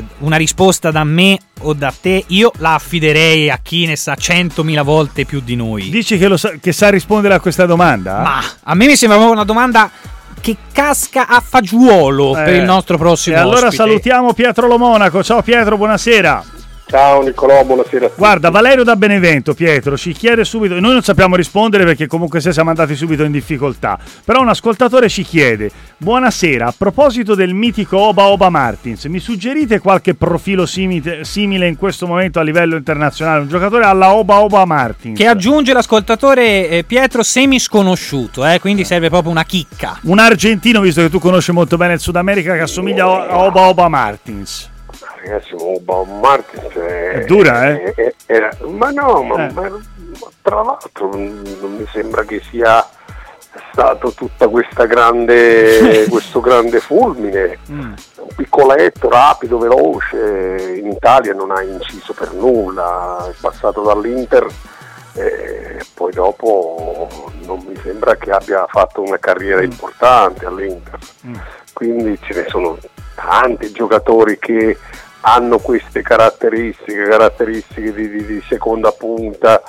una risposta da me o da te, io la affiderei a chi ne sa 100.000 volte più di noi. Dici che sa rispondere a questa domanda? Ma a me mi sembra proprio una domanda che casca a fagiolo per il nostro prossimo ospite. Allora salutiamo Pietro Lo Monaco. Ciao Pietro, buonasera. Ciao Niccolò, buonasera a tutti. Guarda, Valerio da Benevento, Pietro, ci chiede subito, noi non sappiamo rispondere perché comunque siamo andati subito in difficoltà, però un ascoltatore ci chiede: buonasera, a proposito del mitico Oba Oba Martins, mi suggerite qualche profilo simile in questo momento a livello internazionale, un giocatore alla Oba Oba Martins? Che aggiunge l'ascoltatore Pietro semi sconosciuto, quindi serve proprio una chicca. Un argentino, visto che tu conosci molto bene il Sud America, che assomiglia a Oba Oba Martins. Ragazzi, Oba Martins è dura, ma tra l'altro non mi sembra che sia stato tutta questa questo grande fulmine. Un piccoletto, rapido, veloce, in Italia non ha inciso per nulla, è passato dall'Inter e poi dopo non mi sembra che abbia fatto una carriera importante all'Inter. Quindi ce ne sono tanti giocatori che hanno queste caratteristiche di seconda punta,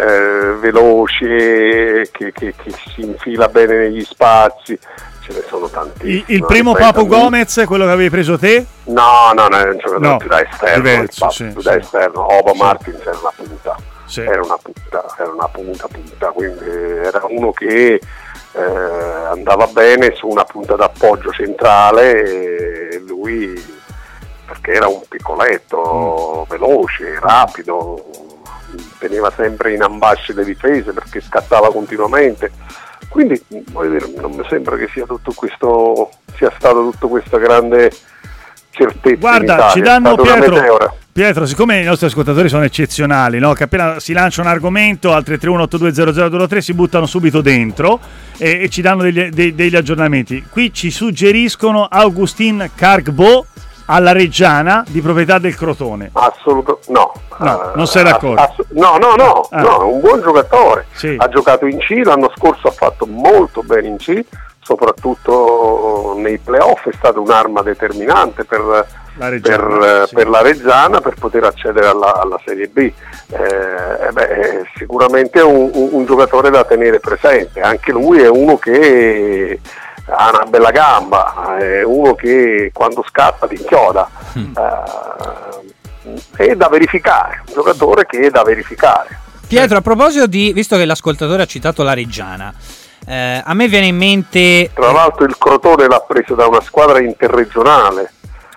veloce, che si infila bene negli spazi. Ce ne sono tanti. Il primo Papu Gomez, quello che avevi preso te? No, è un giocatore più da esterno. Diverso, da esterno. Oba Martins era una punta. Sì. Era una punta, quindi era uno che andava bene su una punta d'appoggio centrale e lui, perché era un piccoletto, veloce, rapido, teneva sempre in ambasce le difese perché scattava continuamente. Quindi voglio dire, non mi sembra che sia stato tutto questa grande certezza. Guarda, ci danno Pietro, siccome i nostri ascoltatori sono eccezionali, no? Che appena si lancia un argomento al 331-8200-223 si buttano subito dentro e ci danno degli aggiornamenti. Qui ci suggeriscono Augustin Cargbo alla Reggiana, di proprietà del Crotone. No, non sei d'accordo? No, è un buon giocatore. Sì. Ha giocato in C, l'anno scorso ha fatto molto bene in C, soprattutto nei playoff, è stata un'arma determinante per la Reggiana per poter accedere alla Serie B. È sicuramente un giocatore da tenere presente. Anche lui è uno che ha una bella gamba, è uno che quando scatta ti inchioda. È da verificare, un giocatore che è da verificare. Pietro, a proposito visto che l'ascoltatore ha citato la Reggiana, a me viene in mente... Tra l'altro il Crotone l'ha preso da una squadra interregionale,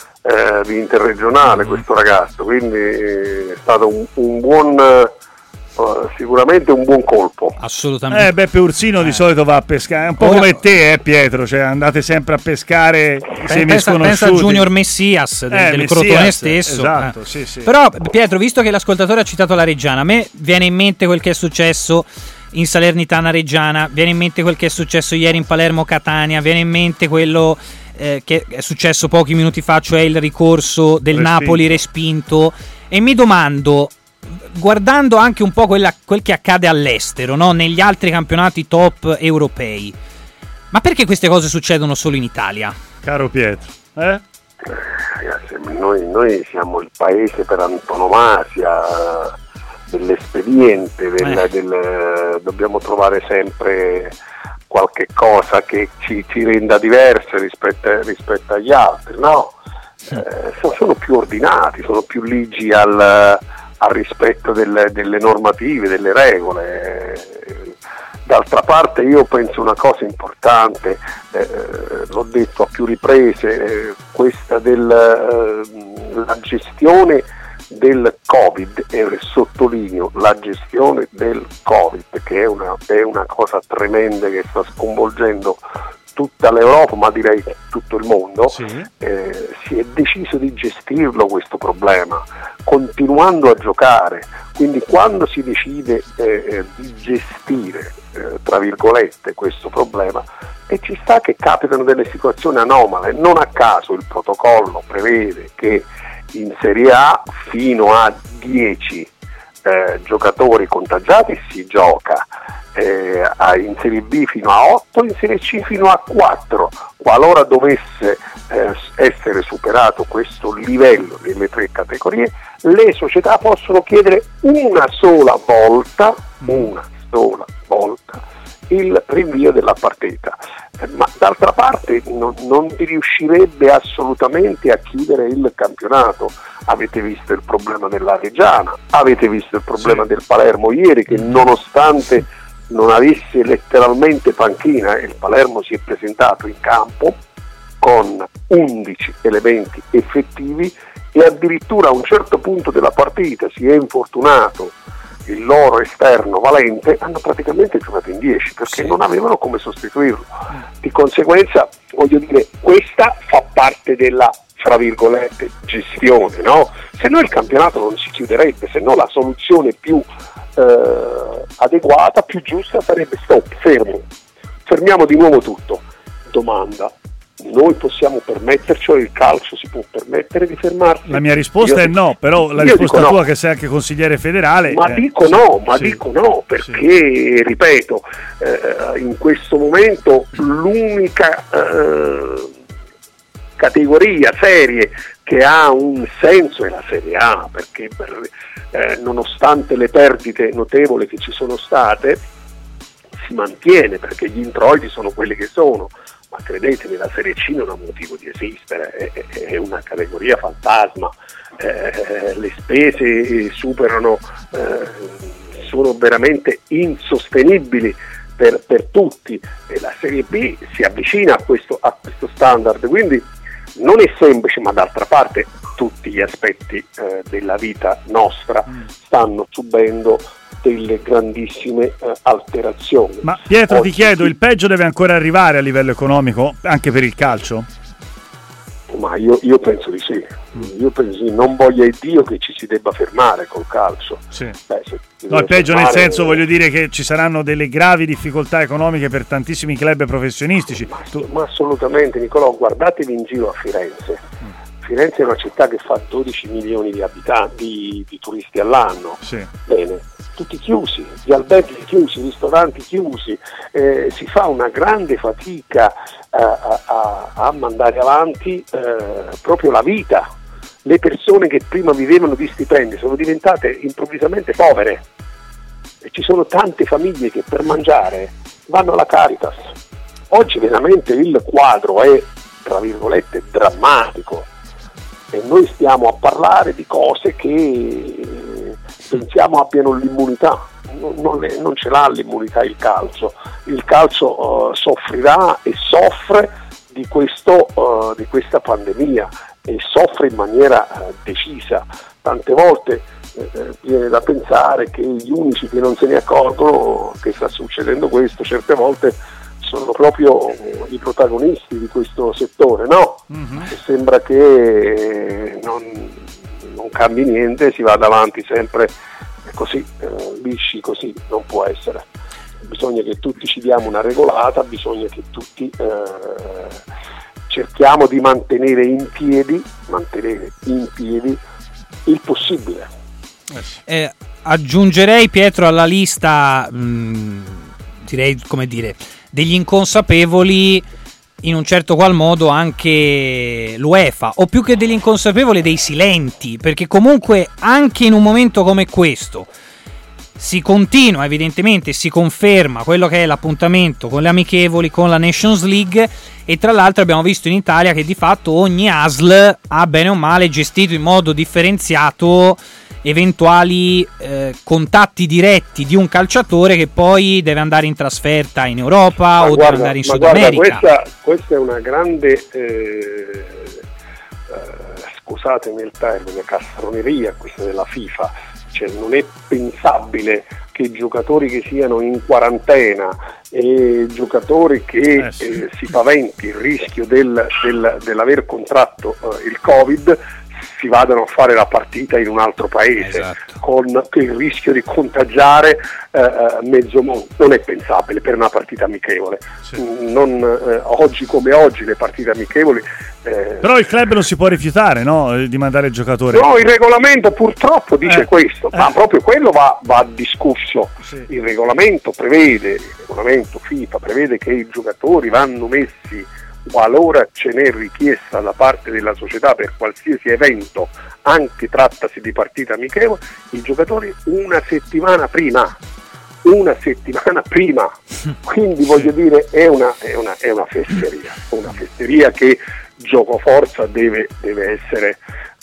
questo ragazzo, quindi è stato un buon... sicuramente un buon colpo. Assolutamente. Beppe Ursino di solito va a pescare, è un po' come te, Pietro, cioè andate sempre a pescare semi sconosciuti. Pensa al Junior Messias del Crotone stesso. Esatto, sì. Però Pietro, visto che l'ascoltatore ha citato la Reggiana, a me viene in mente quel che è successo in Salernitana Reggiana, viene in mente quel che è successo ieri in Palermo Catania, viene in mente quello che è successo pochi minuti fa, cioè il ricorso del Napoli respinto, e mi domando, guardando anche un po' quel che accade all'estero, no? Negli altri campionati top europei, ma perché queste cose succedono solo in Italia? Caro Pietro, ragazzi, noi siamo il paese per antonomasia dell'espediente, dobbiamo trovare sempre qualche cosa che ci renda diversi rispetto agli altri, no? Sono più ordinati, sono più ligi al rispetto delle normative, delle regole. D'altra parte io penso una cosa importante, l'ho detto a più riprese, questa la gestione del Covid, e sottolineo la gestione del Covid, che è una cosa tremenda che sta sconvolgendo tutta l'Europa, ma direi tutto il mondo. Sì. Si è deciso di gestirlo questo problema, continuando a giocare. Quindi quando si decide di gestire, tra virgolette, questo problema, e ci sta che capitano delle situazioni anomale. Non a caso il protocollo prevede che in Serie A fino a 10 giocatori contagiati si gioca, in Serie B fino a 8, in Serie C fino a 4. Qualora dovesse essere superato questo livello nelle 3 categorie, le società possono chiedere una sola volta il rinvio della partita, ma d'altra parte non si riuscirebbe assolutamente a chiudere il campionato. Avete visto il problema della Reggiana, avete visto il problema del Palermo ieri, che nonostante non avesse letteralmente panchina, il Palermo si è presentato in campo con 11 elementi effettivi e addirittura a un certo punto della partita si è infortunato il loro esterno Valente, hanno praticamente giocato in 10 perché non avevano come sostituirlo. Di conseguenza, voglio dire, questa fa parte della, fra virgolette, gestione, no? Se no il campionato non si chiuderebbe, se no la soluzione più adeguata, più giusta sarebbe stop, fermiamo di nuovo tutto. Domanda: noi possiamo permetterci, il calcio si può permettere di fermarsi? La mia risposta è no, però la risposta tua, che sei anche consigliere federale, dico no, perché ripeto, in questo momento l'unica categoria, serie che ha un senso è la Serie A, perché nonostante le perdite notevoli che ci sono state si mantiene, perché gli introiti sono quelli che sono. Ma credetemi, la Serie C non ha motivo di esistere, è una categoria fantasma, le spese superano, sono veramente insostenibili per tutti, e la Serie B si avvicina a questo standard, quindi non è semplice, ma d'altra parte tutti gli aspetti della vita nostra stanno subendo delle grandissime alterazioni. Ma Pietro, ti chiedo, il peggio deve ancora arrivare a livello economico anche per il calcio? Ma io penso di sì. Io penso di non voglia Dio che ci si debba fermare col calcio. Sì. No, il peggio nel senso, voglio dire, che ci saranno delle gravi difficoltà economiche per tantissimi club professionistici. Ma assolutamente, Nicolò, guardatevi in giro a Firenze. Firenze è una città che fa 12 milioni di abitanti, di turisti all'anno. Sì. Bene, tutti chiusi, gli alberghi chiusi, i ristoranti chiusi, si fa una grande fatica a mandare avanti proprio la vita. Le persone che prima vivevano di stipendi sono diventate improvvisamente povere e ci sono tante famiglie che per mangiare vanno alla Caritas. Oggi veramente il quadro è, tra virgolette, drammatico, e noi stiamo a parlare di cose che pensiamo abbiano l'immunità. Non ce l'ha l'immunità il calcio soffrirà e soffre di questa pandemia, e soffre in maniera decisa. Tante volte viene da pensare che gli unici che non se ne accorgono che sta succedendo questo certe volte sono proprio i protagonisti di questo settore, no? E sembra che non cambi niente, si vada avanti sempre così, lisci, così non può essere. Bisogna che tutti ci diamo una regolata, bisogna che tutti cerchiamo di mantenere in piedi il possibile. Aggiungerei, Pietro, alla lista direi, come dire, degli inconsapevoli, in un certo qual modo anche l'UEFA, o più che degli inconsapevoli, dei silenti, perché comunque anche in un momento come questo si continua, evidentemente si conferma quello che è l'appuntamento con le amichevoli, con la Nations League, e tra l'altro abbiamo visto in Italia che di fatto ogni ASL ha bene o male gestito in modo differenziato eventuali contatti diretti di un calciatore che poi deve andare in trasferta in Europa deve andare in Sud America. Questa è una grande scusatemi il termine, castroneria questa della FIFA. Cioè, non è pensabile che giocatori che siano in quarantena e giocatori che si paventi il rischio dell'aver contratto il Covid si vadano a fare la partita in un altro paese, esatto, con il rischio di contagiare mezzo mondo. Non è pensabile per una partita amichevole. Oggi come oggi le partite amichevoli, però il club non si può rifiutare, no, di mandare il giocatore. No, il regolamento purtroppo dice questo, ma proprio quello va discusso. Sì. Il regolamento FIFA prevede che i giocatori vanno messi, qualora ce n'è richiesta da parte della società per qualsiasi evento, anche trattasi di partita amichevole, i giocatori una settimana prima. Quindi voglio dire, è una fesseria che giocoforza deve essere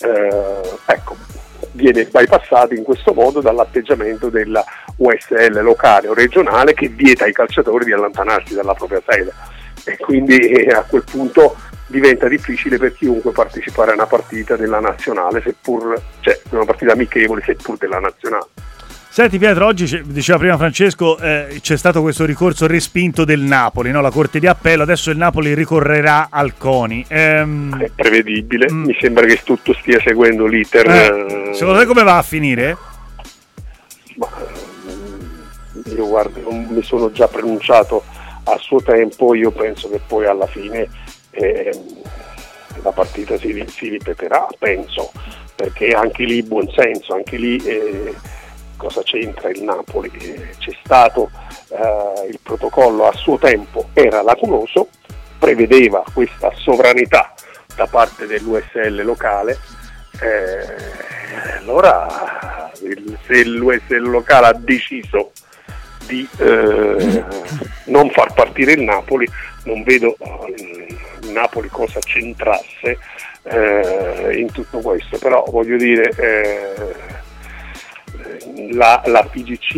viene bypassato in questo modo dall'atteggiamento della USL locale o regionale, che vieta ai calciatori di allontanarsi dalla propria sede, e quindi a quel punto diventa difficile per chiunque partecipare a una partita della nazionale, una partita amichevole seppur della nazionale. Senti Pietro, oggi diceva prima Francesco, c'è stato questo ricorso respinto del Napoli, no? La Corte di Appello, adesso il Napoli ricorrerà al CONI. È prevedibile, mi sembra che tutto stia seguendo l'iter. Secondo te come va a finire? Io guardo, non mi sono già pronunciato a suo tempo, io penso che poi alla fine la partita si ripeterà, penso, perché anche lì buonsenso, anche lì cosa c'entra il Napoli? C'è stato il protocollo a suo tempo, era lacunoso, prevedeva questa sovranità da parte dell'USL locale, allora se l'USL locale ha deciso di non far partire il Napoli, non vedo il Napoli cosa c'entrasse in tutto questo, però voglio dire, la FIGC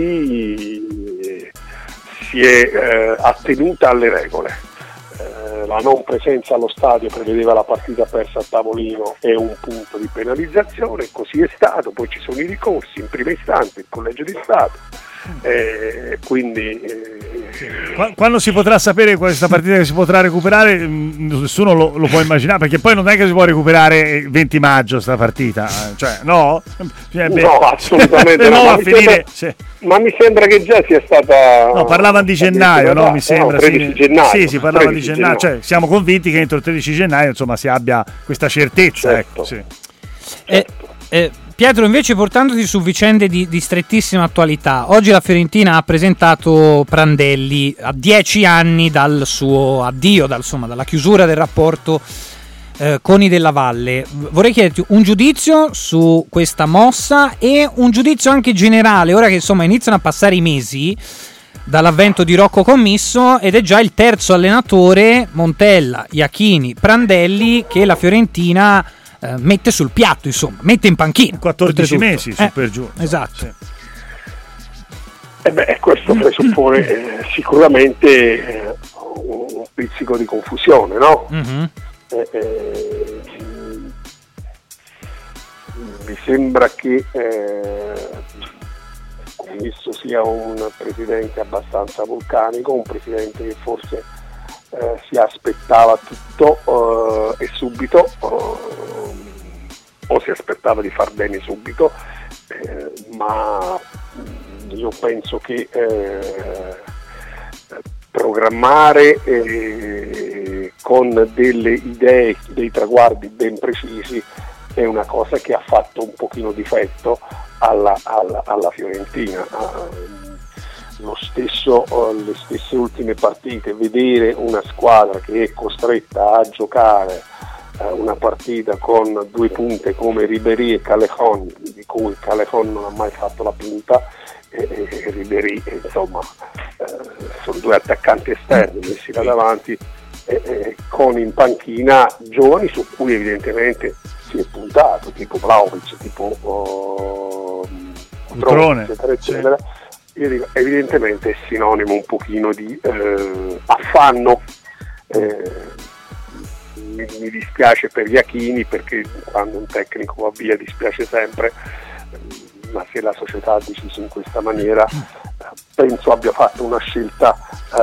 si è attenuta alle regole. La non presenza allo stadio prevedeva la partita persa a tavolino e un punto di penalizzazione, così è stato. Poi ci sono i ricorsi, in prima istanza il Collegio di Stato, quindi quando si potrà sapere questa partita che si potrà recuperare? Nessuno lo può immaginare, perché poi non è che si può recuperare il 20 maggio sta partita, cioè no? No, assolutamente no, a finire, ma mi sembra che già sia stata, no, parlavano di gennaio, no? Mi sembra 13 gennaio. Sì, si parlava di gennaio, cioè siamo convinti che entro il 13 gennaio insomma si abbia questa certezza, certo. Ecco, sì. Certo. Pietro, invece, portandoti su vicende di strettissima attualità, oggi la Fiorentina ha presentato Prandelli a 10 anni dal suo addio, dalla chiusura del rapporto con i Della Valle. Vorrei chiederti un giudizio su questa mossa e un giudizio anche generale, ora che insomma iniziano a passare i mesi dall'avvento di Rocco Commisso ed è già il terzo allenatore, Montella, Iachini, Prandelli, che la Fiorentina mette sul piatto, insomma, mette in panchina. 14 mesi su per giù. Esatto. Sì. Questo presuppone sicuramente un pizzico di confusione, no? Mm-hmm. Mi sembra che Commisso sia un presidente abbastanza vulcanico, un presidente che forse si aspettava tutto e subito, o si aspettava di far bene subito, ma io penso che programmare con delle idee, dei traguardi ben precisi è una cosa che ha fatto un pochino difetto alla Fiorentina. Le stesse ultime partite, vedere una squadra che è costretta a giocare una partita con due punte come Ribéry e Callejon, di cui Callejon non ha mai fatto la punta, e Ribéry insomma sono due attaccanti esterni messi da davanti, con in panchina giovani su cui evidentemente si è puntato, tipo Vlahovic, tipo Cutrone, eccetera eccetera. Io dico, evidentemente è sinonimo un pochino di affanno. Mi dispiace per Iachini, perché quando un tecnico va via dispiace sempre, ma se la società ha deciso in questa maniera, penso abbia fatto una scelta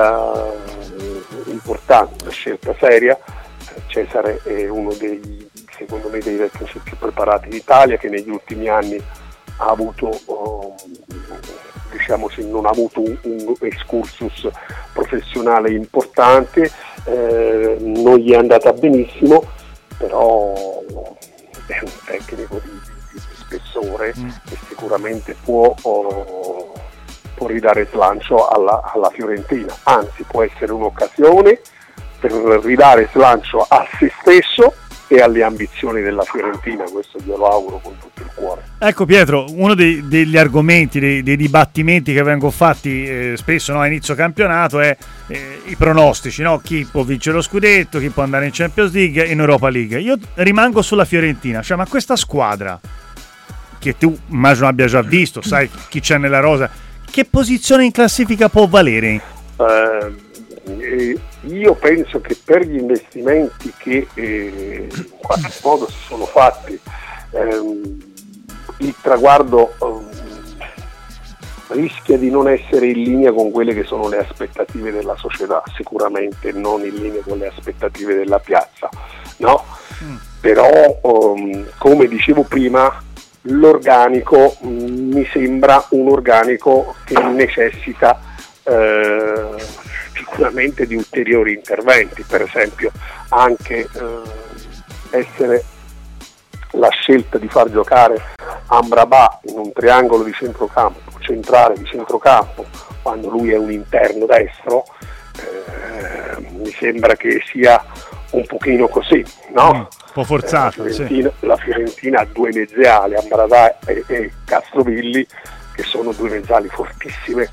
importante, una scelta seria. Cesare è uno dei secondo me dei tecnici più preparati d'Italia, che negli ultimi anni ha avuto, diciamo, se non ha avuto un excursus professionale importante, non gli è andata benissimo, però è un tecnico di spessore che sicuramente può ridare slancio alla Fiorentina, anzi può essere un'occasione per ridare slancio a se stesso e alle ambizioni della Fiorentina. Questo glielo auguro con tutto il cuore. Ecco Pietro, uno degli argomenti, dei dibattimenti che vengono fatti spesso, no, a inizio campionato è i pronostici, no? Chi può vincere lo scudetto, chi può andare in Champions League e in Europa League. Io rimango sulla Fiorentina, cioè, ma questa squadra che tu immagino abbia già visto, sai chi c'è nella rosa, che posizione in classifica può valere? Io penso che per gli investimenti che in qualche modo si sono fatti, il traguardo rischia di non essere in linea con quelle che sono le aspettative della società, sicuramente non in linea con le aspettative della piazza, no? Però come dicevo prima, l'organico mi sembra un organico che necessita sicuramente di ulteriori interventi, per esempio anche essere la scelta di far giocare Amrabat in un triangolo di centrocampo, centrale di centrocampo, quando lui è un interno destro, mi sembra che sia un pochino così, no? Un po' forzato. La Fiorentina ha due mezzali, Amrabat e Castrovilli, che sono due mezzali fortissime,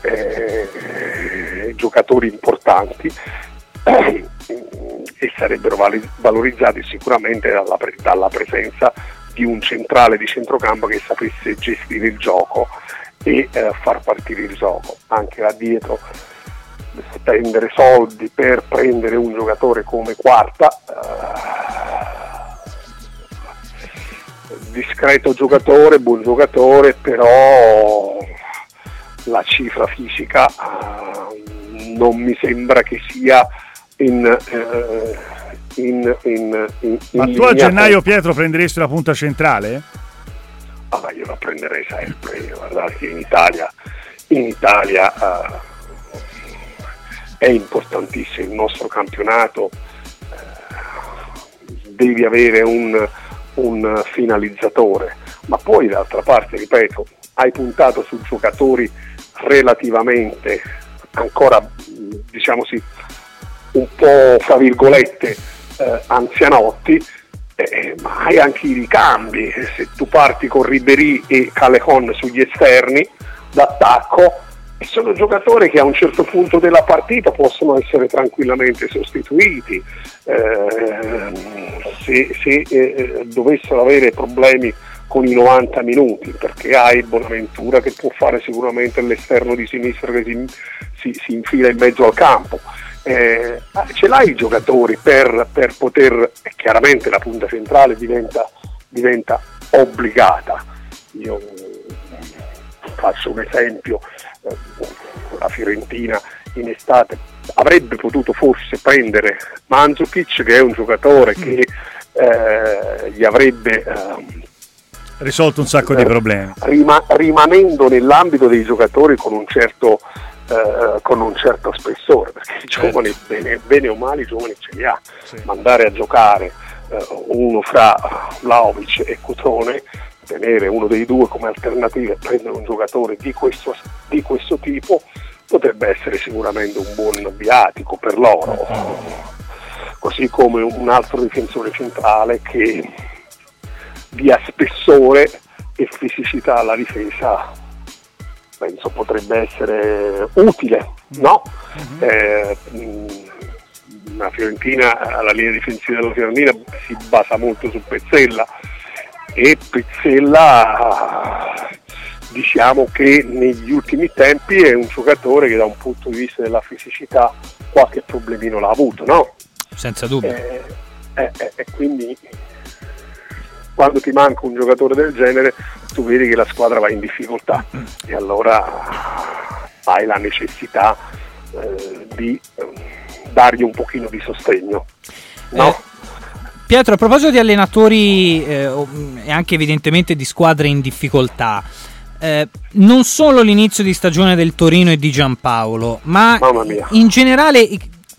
giocatori importanti, e sarebbero valorizzati sicuramente dalla presenza di un centrale di centrocampo che sapesse gestire il gioco e far partire il gioco. Anche là dietro spendere soldi per prendere un giocatore come Quarta, discreto giocatore, buon giocatore, però la cifra fisica non mi sembra che sia in ma tu a gennaio, Pietro, prenderesti la punta centrale? Io la prenderei sempre. Guardate che in Italia è importantissimo il nostro campionato, devi avere un finalizzatore, ma poi d'altra parte, ripeto, hai puntato su giocatori relativamente ancora, diciamo sì, un po' fra virgolette anzianotti, ma hai anche i ricambi. Se tu parti con Ribéry e Callejon sugli esterni d'attacco, sono giocatori che a un certo punto della partita possono essere tranquillamente sostituiti. Se dovessero avere problemi con i 90 minuti, perché hai Bonaventura che può fare sicuramente l'esterno di sinistra che si infila in mezzo al campo, ce l'hai i giocatori per poter, chiaramente la punta centrale diventa obbligata. Io faccio un esempio, la Fiorentina in estate avrebbe potuto forse prendere Mandzukic, che è un giocatore che gli avrebbe risolto un sacco di problemi, rimanendo nell'ambito dei giocatori con un certo spessore, perché i giovani, bene o male, i giovani ce li ha. Sì. Mandare a giocare uno fra Vlahovic e Cutrone, tenere uno dei due come alternativa e prendere un giocatore di questo tipo potrebbe essere sicuramente un buon viatico per loro, così come un altro difensore centrale che dia spessore e fisicità alla difesa, penso potrebbe essere utile, no? La Fiorentina, la linea difensiva della Fiorentina si basa molto su Pezzella, e Pezzella diciamo che negli ultimi tempi è un giocatore che da un punto di vista della fisicità qualche problemino l'ha avuto, no? Senza dubbio. E quindi quando ti manca un giocatore del genere tu vedi che la squadra va in difficoltà e allora hai la necessità di dargli un pochino di sostegno, no? Pietro, a proposito di allenatori e anche evidentemente di squadre in difficoltà, non solo l'inizio di stagione del Torino e di Giampaolo, ma in generale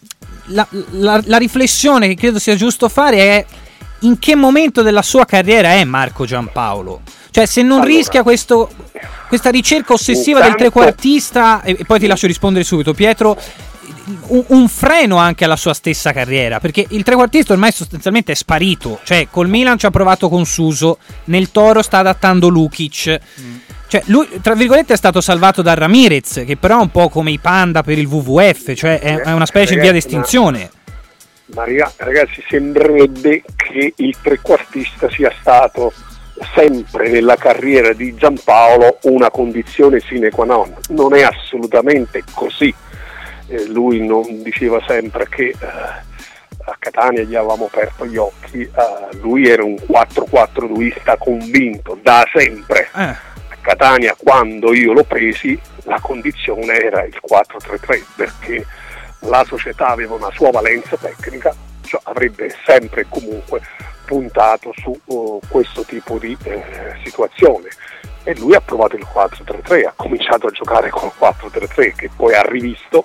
la riflessione che credo sia giusto fare è: in che momento della sua carriera è Marco Giampaolo? Cioè, se non rischia questa ricerca ossessiva del trequartista, e poi ti lascio rispondere subito, Pietro, un freno anche alla sua stessa carriera, perché il trequartista ormai sostanzialmente è sparito. Cioè, col Milan ci ha provato con Suso, nel Toro sta adattando Lukic. Cioè, lui, tra virgolette, è stato salvato da Ramirez, che però è un po' come i Panda per il WWF, cioè è una specie in via di estinzione. Ma ragazzi, sembrerebbe che il trequartista sia stato sempre nella carriera di Giampaolo una condizione sine qua non. Non è assolutamente così. Lui non diceva sempre che a Catania gli avevamo aperto gli occhi, lui era un 4-4-2ista convinto da sempre. A Catania, quando io l'ho presi, la condizione era il 4-3-3, perché la società aveva una sua valenza tecnica, cioè avrebbe sempre e comunque puntato su questo tipo di situazione, e lui ha provato il 4-3-3, ha cominciato a giocare col 4-3-3, che poi ha rivisto,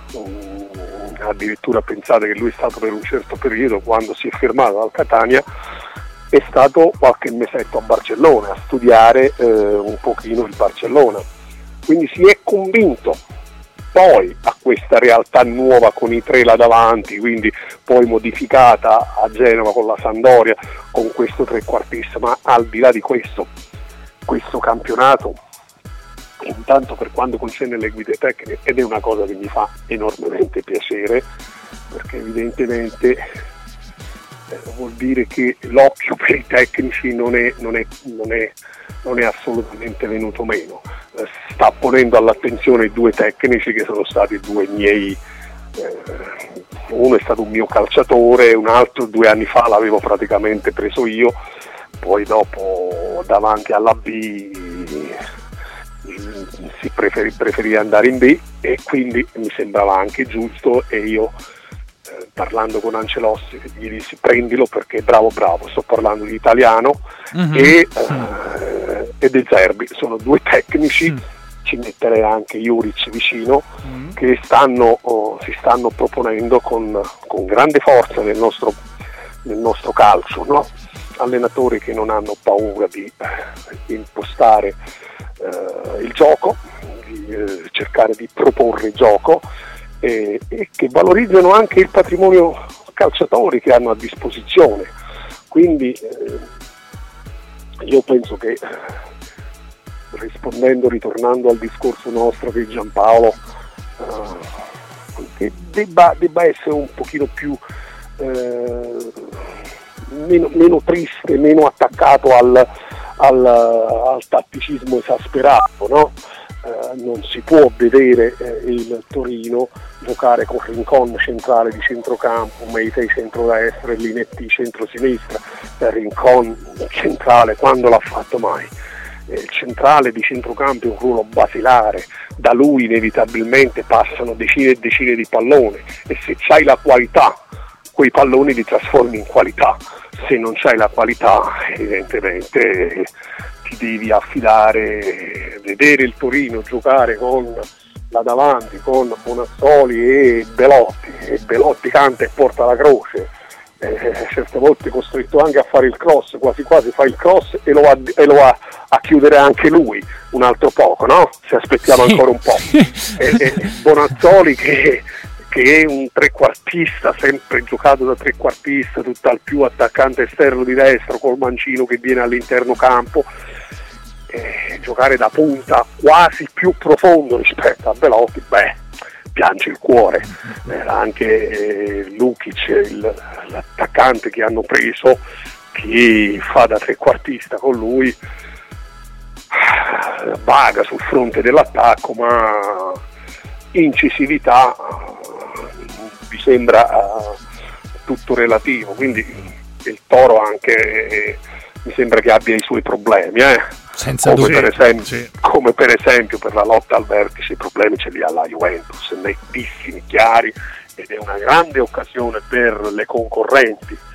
addirittura pensate che lui è stato per un certo periodo, quando si è fermato dal Catania, è stato qualche mesetto a Barcellona a studiare un pochino il Barcellona, quindi si è convinto poi a questa realtà nuova con i tre là davanti, quindi poi modificata a Genova con la Sampdoria con questo trequartista. Ma al di là di questo campionato, intanto per quanto concerne le guide tecniche, ed è una cosa che mi fa enormemente piacere, perché evidentemente vuol dire che l'occhio per i tecnici non è assolutamente venuto meno. Sta ponendo all'attenzione due tecnici che sono stati due miei, uno è stato un mio calciatore, un altro 2 anni fa l'avevo praticamente preso io, poi dopo davanti alla B si preferì andare in B, e quindi mi sembrava anche giusto, e io parlando con Ancelotti gli dissi: prendilo perché bravo, sto parlando di Italiano e De Zerbi, sono due tecnici, ci metterei anche Juric vicino, che si stanno proponendo con grande forza nel nostro calcio, no? Allenatori che non hanno paura di impostare il gioco, di cercare di proporre il gioco, e che valorizzano anche il patrimonio calciatori che hanno a disposizione. Quindi io penso che, ritornando al discorso nostro che Giampaolo che debba essere un pochino più meno triste, meno attaccato al tatticismo esasperato, no? Non si può vedere il Torino giocare con Rincon centrale di centrocampo, Meitei centrodestra e Linetti centrosinistra. Rincon centrale quando l'ha fatto mai? Il centrale di centrocampo è un ruolo basilare, da lui inevitabilmente passano decine e decine di palloni, e se c'hai la qualità quei palloni li trasformi in qualità. Se non c'hai la qualità, evidentemente ti devi affidare, vedere il Torino giocare con là davanti con Bonazzoli e Belotti canta e porta la croce, certe volte è costretto anche a fare il cross, quasi fa il cross e lo va a chiudere anche lui un altro poco, no? Se aspettiamo ancora un po'. Bonazzoli che è un trequartista, sempre giocato da trequartista, tutt'al più attaccante esterno di destro, col mancino che viene all'interno campo, giocare da punta quasi più profondo rispetto a Belotti, piange il cuore. Anche Lukic, l'attaccante che hanno preso, che fa da trequartista con lui, vaga sul fronte dell'attacco, ma incisività mi sembra tutto relativo, quindi il Toro anche mi sembra che abbia i suoi problemi, senza come per esempio per la lotta al vertice i problemi ce li ha la Juventus, nettissimi, chiari, ed è una grande occasione per le concorrenti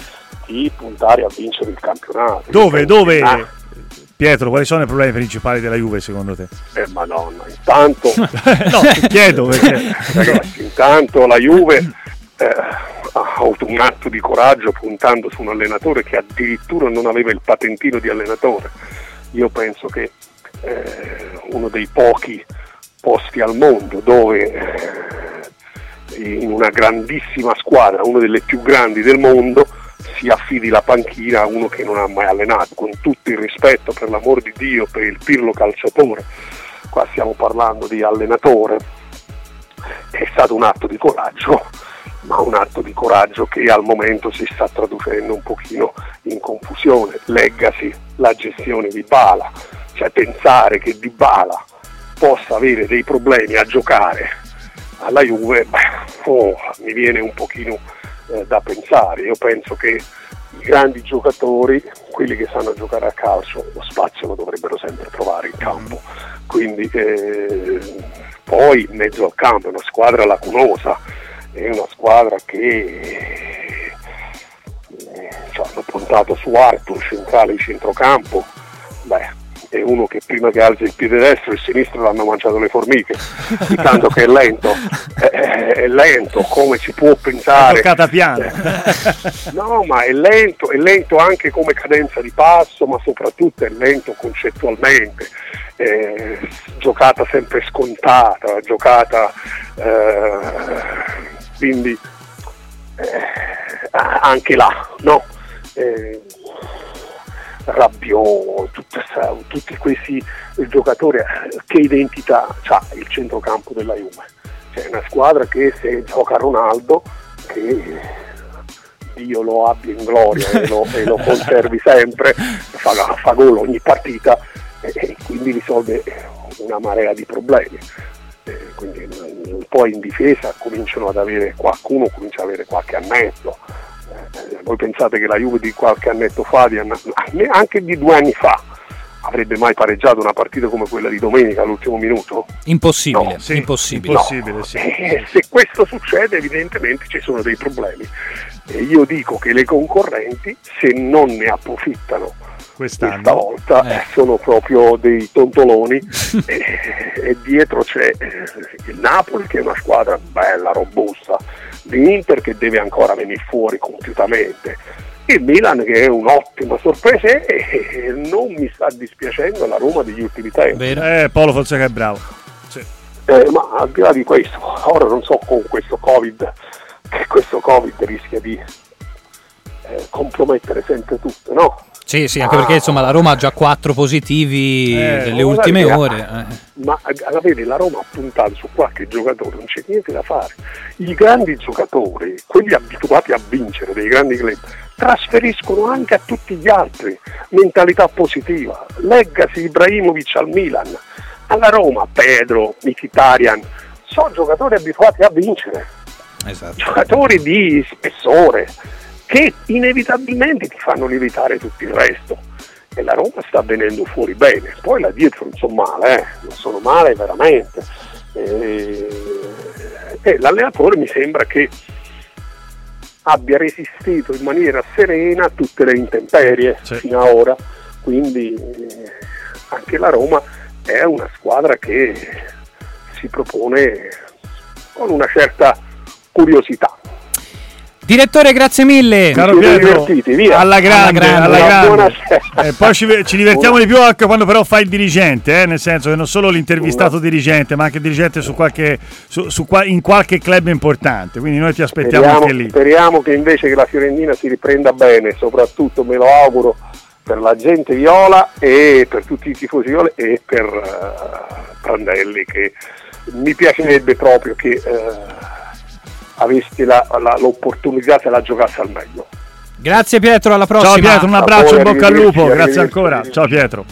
di puntare a vincere il campionato. Dove? Pietro, quali sono i problemi principali della Juve secondo te? Madonna, intanto no, ti chiedo perché ragazzi, intanto la Juve ha avuto un atto di coraggio puntando su un allenatore che addirittura non aveva il patentino di allenatore. Io penso che uno dei pochi posti al mondo dove in una grandissima squadra, una delle più grandi del mondo, si affidi la panchina a uno che non ha mai allenato, con tutto il rispetto, per l'amor di Dio, per il Pirlo calciatore. Qua stiamo parlando di allenatore. È stato un atto di coraggio, ma un atto di coraggio che al momento si sta traducendo un pochino in confusione. Leggasi la gestione di Dybala, cioè pensare che Dybala possa avere dei problemi a giocare alla Juve, mi viene un pochino da pensare. Io penso che i grandi giocatori, quelli che sanno giocare a calcio, lo spazio lo dovrebbero sempre trovare in campo. Quindi poi in mezzo al campo è una squadra lacunosa, è una squadra che hanno puntato su Arthur, centrale di centrocampo. È uno che prima che alzi il piede destro e il sinistro l'hanno mangiato le formiche, tanto che è lento, è lento, come si può pensare. È toccata piano. No, ma è lento anche come cadenza di passo, ma soprattutto è lento concettualmente, giocata sempre scontata, quindi anche là, no? Rabiot, tutti questi giocatori, che identità ha il centrocampo della Juve? C'è una squadra che, se gioca Ronaldo, che Dio lo abbia in gloria e lo conservi sempre, fa gol ogni partita e quindi risolve una marea di problemi. Quindi poi in difesa comincia ad avere qualche annetto. Voi pensate che la Juve di qualche annetto fa, anche di 2 anni fa, avrebbe mai pareggiato una partita come quella di domenica all'ultimo minuto? Impossibile, no. Sì, impossibile. No. Sì. Se questo succede, evidentemente ci sono dei problemi. E io dico che le concorrenti, se non ne approfittano questa volta, sono proprio dei tontoloni e dietro c'è il Napoli, che è una squadra bella, robusta, l'Inter che deve ancora venire fuori compiutamente, il Milan che è un'ottima sorpresa e non mi sta dispiacendo la Roma degli ultimi tempi. Paolo Fonseca è bravo. Sì. Ma al di là di questo, ora non so con questo Covid, che questo Covid rischia di compromettere sempre tutto, no? Sì, anche perché insomma la Roma ha già 4 positivi nelle ultime ore. Ma vedi, la Roma ha puntato su qualche giocatore, non c'è niente da fare. I grandi giocatori, quelli abituati a vincere dei grandi club, trasferiscono anche a tutti gli altri mentalità positiva. Leggasi Ibrahimovic al Milan, alla Roma Pedro, Mkhitaryan, sono giocatori abituati a vincere. Esatto. Giocatori di spessore che inevitabilmente ti fanno lievitare tutto il resto, e la Roma sta venendo fuori bene. Poi là dietro non sono male veramente, e l'allenatore mi sembra che abbia resistito in maniera serena a tutte le intemperie fino ad ora, quindi anche la Roma è una squadra che si propone con una certa curiosità. Direttore, grazie mille. Caro Pietro, via. Alla grande. E poi ci divertiamo di più anche quando però fai il dirigente, nel senso che non solo l'intervistato dirigente, ma anche il dirigente in qualche club importante, quindi noi ti aspettiamo anche lì. Speriamo che invece che la Fiorentina si riprenda bene, soprattutto me lo auguro per la gente viola e per tutti i tifosi viola e per Prandelli, che mi piacerebbe proprio che avessi l'opportunità se la giocasse al meglio. Grazie Pietro, alla prossima. Ciao Pietro, un abbraccio, in bocca al lupo, grazie ancora. Ciao Pietro.